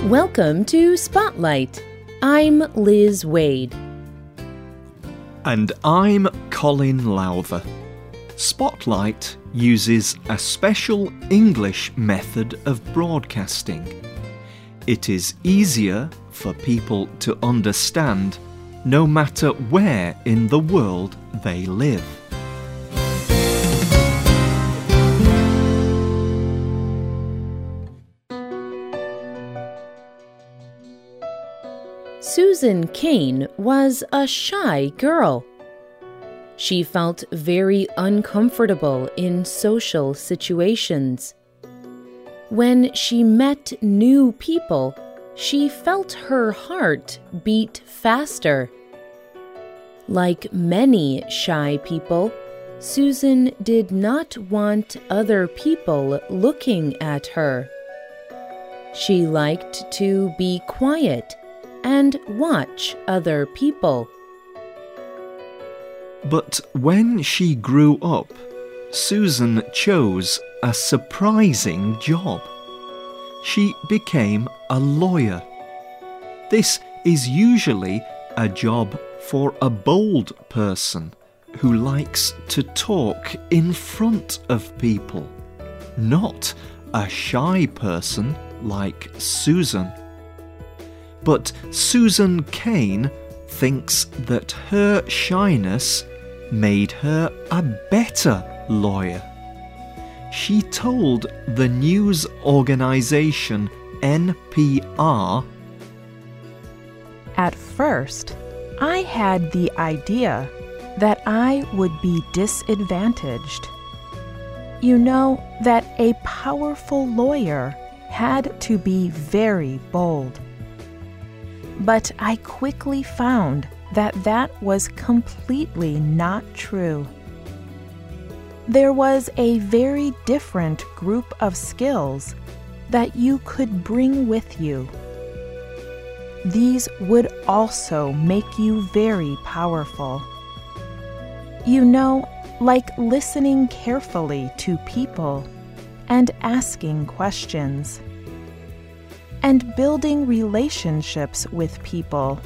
Welcome to Spotlight. I'm Liz Wade. And I'm Colin Lowther. Spotlight uses a special English method of broadcasting. It is easier for people to understand no matter where in the world they live. Susan Cain was a shy girl. She felt very uncomfortable in social situations. When she met new people, she felt her heart beat faster. Like many shy people, Susan did not want other people looking at her. She liked to be quiet and watch other people. But when she grew up, Susan chose a surprising job. She became a lawyer. This is usually a job for a bold person who likes to talk in front of people, not a shy person like Susan. But Susan Cain thinks that her shyness made her a better lawyer. She told the news organisation NPR, "At first, I had the idea that I would be disadvantaged. You know that a powerful lawyer had to be very bold. But I quickly found that was completely not true. There was a very different group of skills that you could bring with you. These would also make you very powerful. You know, like listening carefully to people and asking questions, and building relationships with people.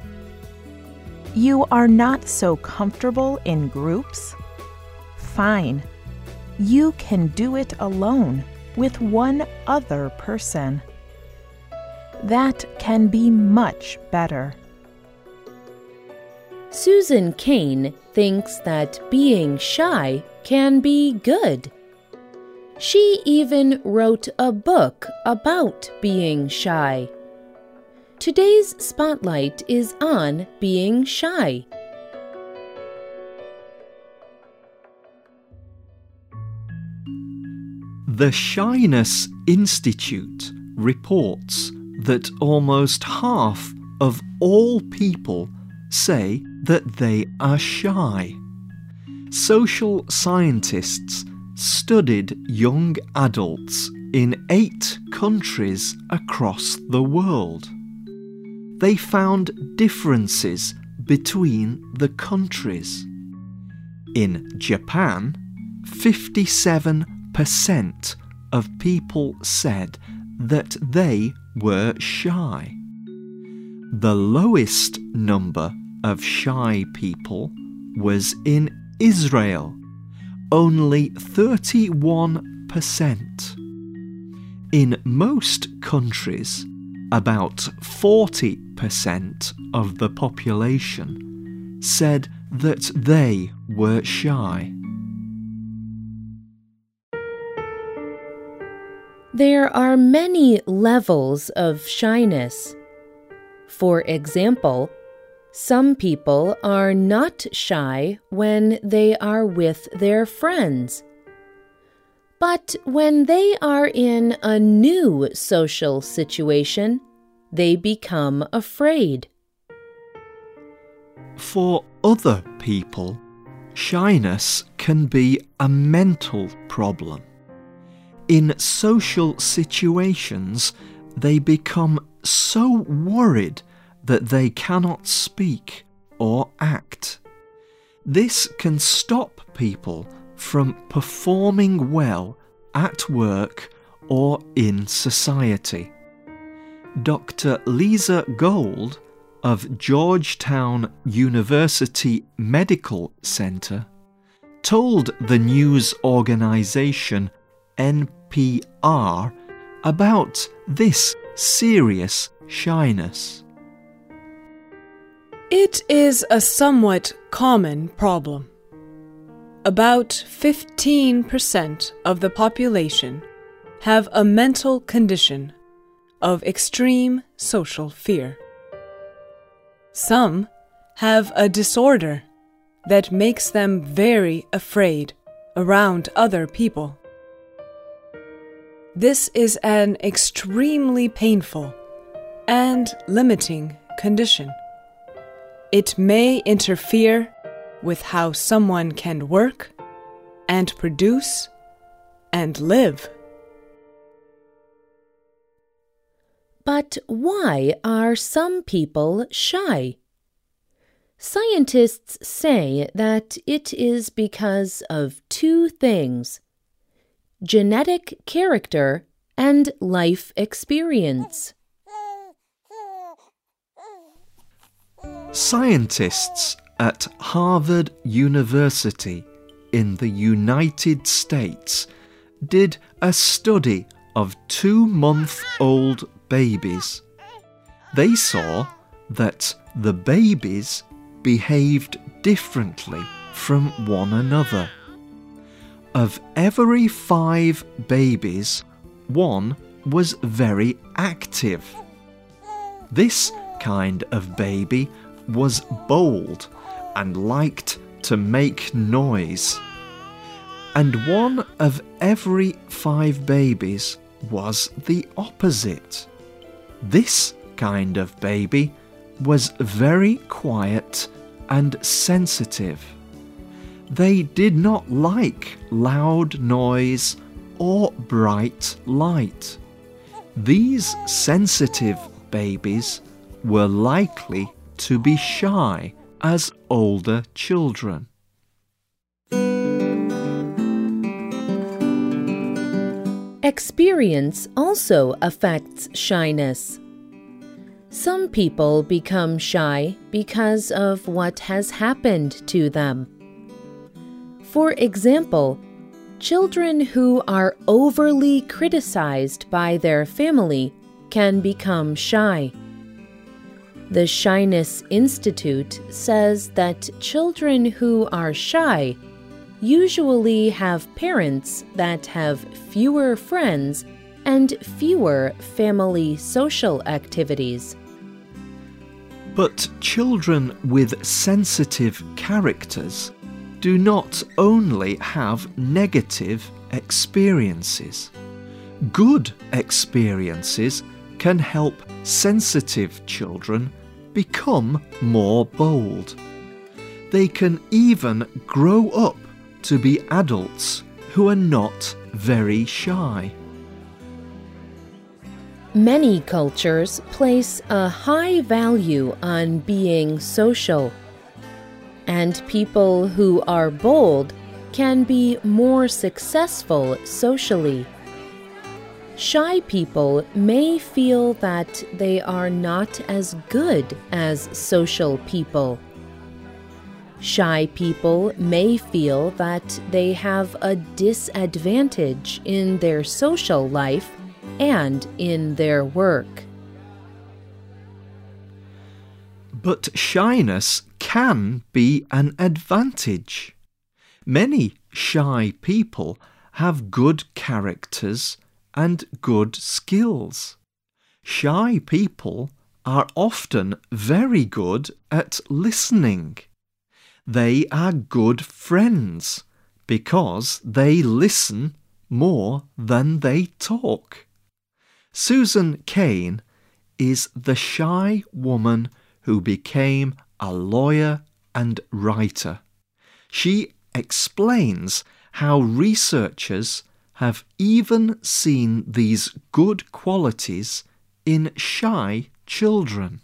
You are not so comfortable in groups? Fine. You can do it alone with one other person. That can be much better." Susan Cain thinks that being shy can be good. She even wrote a book about being shy. Today's spotlight is on being shy. The Shyness Institute reports that almost half of all people say that they are shy. Social scientists studied young adults in 8 countries across the world. They found differences between the countries. In Japan, 57% of people said that they were shy. The lowest number of shy people was in Israel, only 31%. In most countries, about 40% of the population said that they were shy. There are many levels of shyness. For example, some people are not shy when they are with their friends. But when they are in a new social situation, they become afraid. For other people, shyness can be a mental problem. In social situations, they become so worried that they cannot speak or act. This can stop people from performing well at work or in society. Dr. Lisa Gold of Georgetown University Medical Center told the news organization NPR about this serious shyness. It is a somewhat common problem. About 15% of the population have a mental condition of extreme social fear. Some have a disorder that makes them very afraid around other people. This is an extremely painful and limiting condition. It may interfere with how someone can work and produce and live. But why are some people shy? Scientists say that it is because of two things: genetic character and life experience. Scientists at Harvard University in the United States did a study of 2-month-old babies. They saw that the babies behaved differently from one another. Of every 5 babies, 1 was very active. This kind of baby was bold and liked to make noise. And 1 of every 5 babies was the opposite. This kind of baby was very quiet and sensitive. They did not like loud noise or bright light. These sensitive babies were likely to be shy as older children. Experience also affects shyness. Some people become shy because of what has happened to them. For example, children who are overly criticized by their family can become shy. The Shyness Institute says that children who are shy usually have parents that have fewer friends and fewer family social activities. But children with sensitive characters do not only have negative experiences. Good experiences can help sensitive children become more bold. They can even grow up to be adults who are not very shy. Many cultures place a high value on being social, and people who are bold can be more successful socially. Shy people may feel that they are not as good as social people. Shy people may feel that they have a disadvantage in their social life and in their work. But shyness can be an advantage. Many shy people have good characters and good skills. Shy people are often very good at listening. They are good friends because they listen more than they talk. Susan Cain is the shy woman who became a lawyer and writer. She explains how researchers have even seen these good qualities in shy children.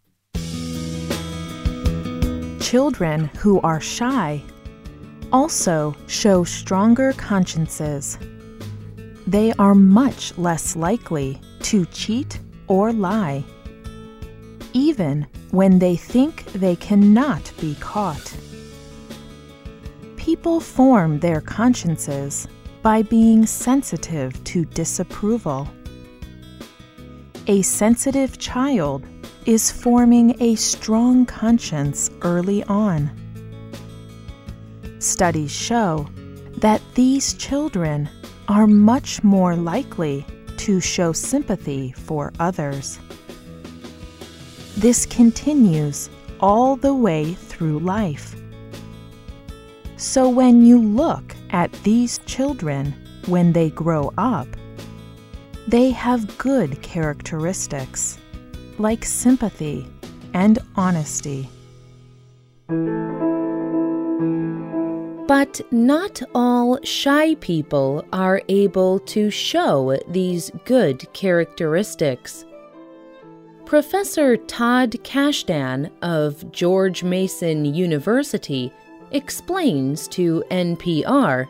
Children who are shy also show stronger consciences. They are much less likely to cheat or lie, even when they think they cannot be caught. People form their consciences by being sensitive to disapproval. A sensitive child is forming a strong conscience early on. Studies show that these children are much more likely to show sympathy for others. This continues all the way through life. So when you look at these children when they grow up, they have good characteristics like sympathy and honesty. But not all shy people are able to show these good characteristics. Professor Todd Kashdan of George Mason University explains to NPR.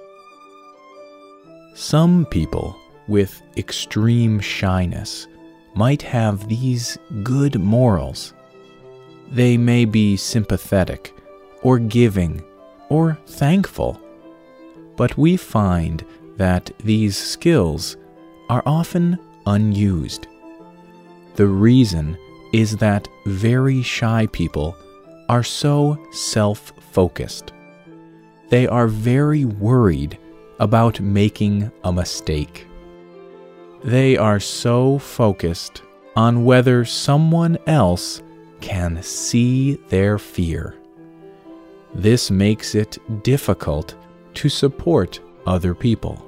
Some people with extreme shyness might have these good morals. They may be sympathetic or giving or thankful, but we find that these skills are often unused. The reason is that very shy people are so self-focused. They are very worried about making a mistake. They are so focused on whether someone else can see their fear. This makes it difficult to support other people.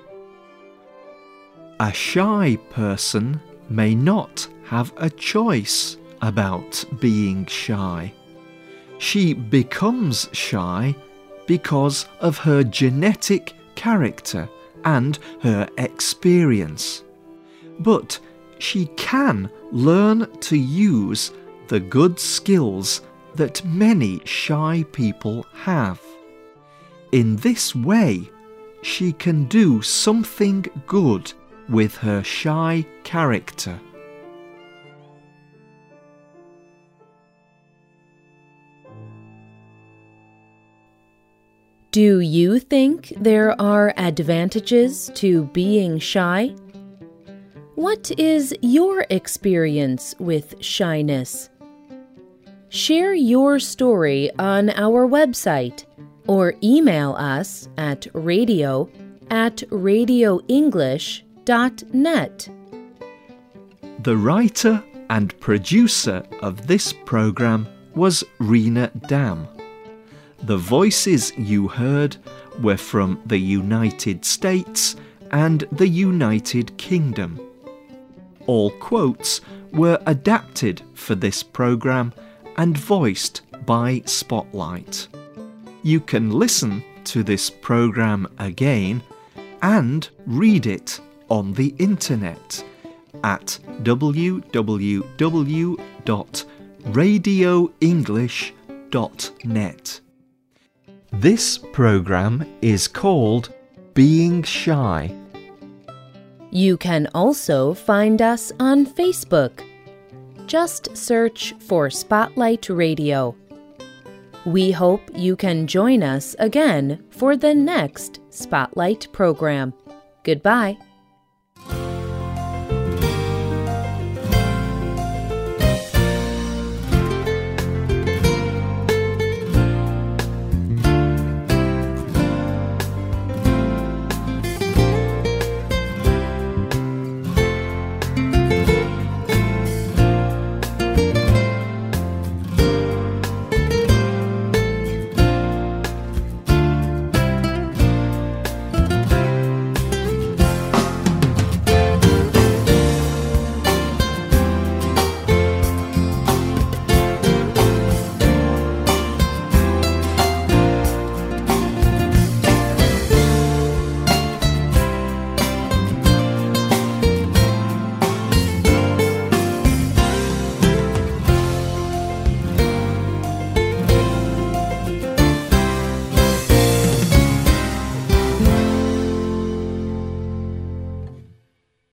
A shy person may not have a choice about being shy. She becomes shy because of her genetic character and her experience. But she can learn to use the good skills that many shy people have. In this way, she can do something good with her shy character. Do you think there are advantages to being shy? What is your experience with shyness? Share your story on our website or email us at radio@radioenglish.net. The writer and producer of this program was Rena Dam. The voices you heard were from the United States and the United Kingdom. All quotes were adapted for this program and voiced by Spotlight. You can listen to this program again and read it on the internet at www.radioenglish.net. This program is called Being Shy. You can also find us on Facebook. Just search for Spotlight Radio. We hope you can join us again for the next Spotlight program. Goodbye.